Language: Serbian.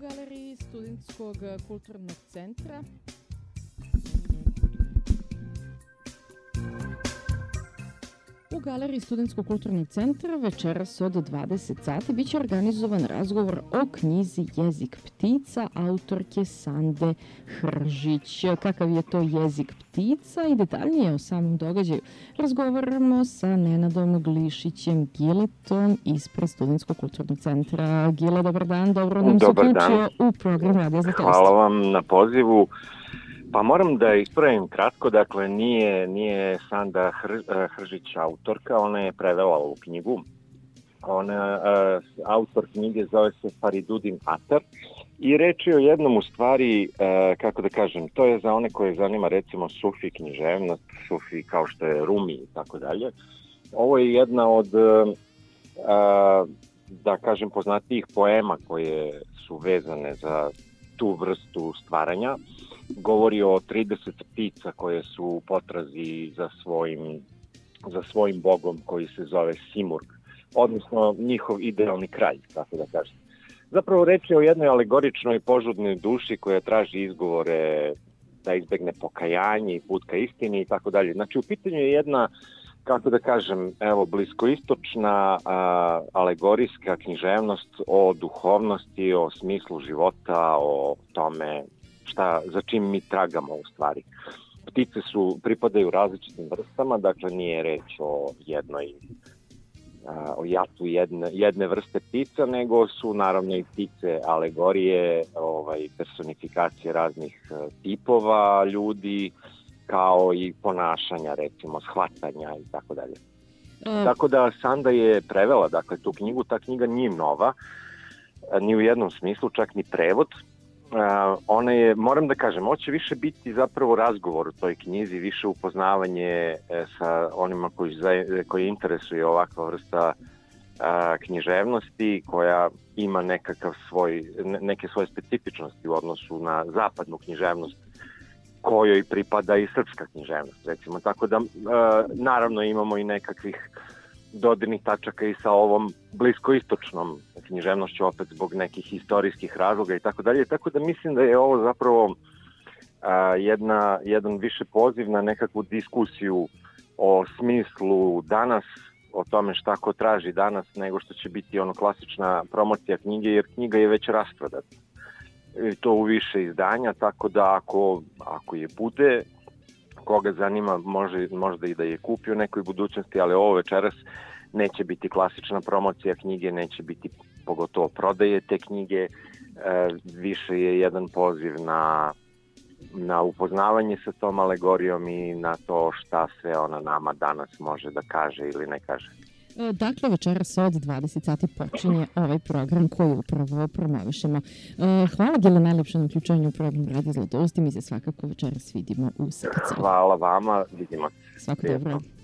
galeriji Studentskog kulturnog centra. U galeriji Studentskog kulturnog centra večeras od 20 sati biće organizovan razgovor o knjizi Jezik ptica autorke Sande Hržić. Kakav je to jezik ptica i detaljnije o samom događaju razgovaramo sa Nenadom Glišićem Giletom ispred Studentskog kulturnog centra. Gile, dobar dan, dobro nam se uključio u program Radija Zlatost. Hvala vam na pozivu. Pa moram da ispravim kratko, dakle nije Sanda Hržić autorka, ona je prevela ovu knjigu. Autor knjige zove se Faridudin Atar i reč je o jednom u stvari, kako da kažem, to je za one koje zanima recimo sufi književnost, sufi kao što je Rumi i tako dalje. Ovo je jedna od, da kažem, poznatijih poema koje su vezane za tu vrstu stvaranja. Govori o 30 ptica koje su u potrazi za svojim bogom koji se zove Simurg, odnosno njihov idealni kralj, tako da kažem. Zapravo reč je o jednoj alegoričnoj požudnoj duši koja traži izgovore da izbegne pokajanje i put ka istini i tako dalje. Znači u pitanju je jedna, kako da kažem, bliskoistočna alegorijska književnost o duhovnosti, o smislu života, o tome za čim mi tragamo u stvari. Ptice pripadaju različitim vrstama, dakle nije reč o jatu jedne vrste ptica, nego su naravno i ptice alegorije, personifikacije raznih tipova ljudi, kao i ponašanja, recimo, shvatanja i tako dalje. Tako da Sanda je prevela, dakle, tu knjigu, ta knjiga nije nova, ni u jednom smislu, čak ni prevod. Ona je, moram da kažem, hoće više biti zapravo razgovor o toj knjizi, više upoznavanje sa onima koji interesuje ovakva vrsta književnosti koja ima neke svoje specifičnosti u odnosu na zapadnu književnost kojoj pripada i srpska književnost, recimo. Tako da, naravno, imamo i nekakvih dodirnih tačaka i sa ovom bliskoistočnom književnošću, opet zbog nekih istorijskih razloga i tako dalje. Tako da mislim da je ovo zapravo jedan više poziv na nekakvu diskusiju o smislu danas, o tome šta ko traži danas, nego što će biti klasična promocija knjige, jer knjiga je već rasprodata. To u više izdanja, tako da ako je bude, koga zanima možda i da je kupi u nekoj budućnosti, ali ovo večeras neće biti klasična promocija knjige, neće biti pogotovo prodaje te knjige, više je jedan poziv na upoznavanje sa tom alegorijom i na to šta sve ona nama danas može da kaže ili ne kaže. Dakle, večeras od 20 sati počinje ovaj program koji upravo promovišemo. Hvala Gile najlepše na uključenju u program Radija Zlatost i mi se svakako večeras vidimo u SKC. Hvala vama, vidimo se. Svako dobro.